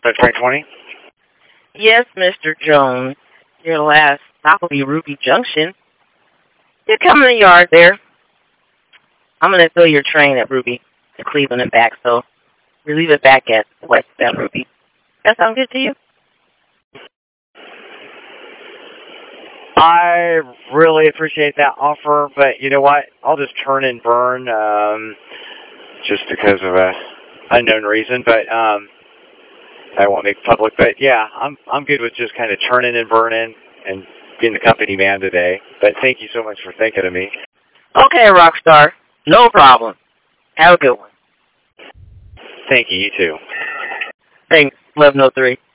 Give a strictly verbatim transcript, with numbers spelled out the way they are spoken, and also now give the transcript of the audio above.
twenty twenty? Yes, Mister Jones. Your last stop will be Ruby Junction. You come in the yard there. I'm going to fill your train at Ruby to Cleveland and back, so we leave it back at West at Ruby. That sound good to you? I really appreciate that offer, but you know what? I'll just turn and burn, um, just because of a unknown reason. But um, I won't make it public. But yeah, I'm I'm good with just kind of turning and burning and being the company man today. But thank you so much for thinking of me. Okay, Rockstar. No problem. Have a good one. Thank you. You too. Thanks. eleven oh three.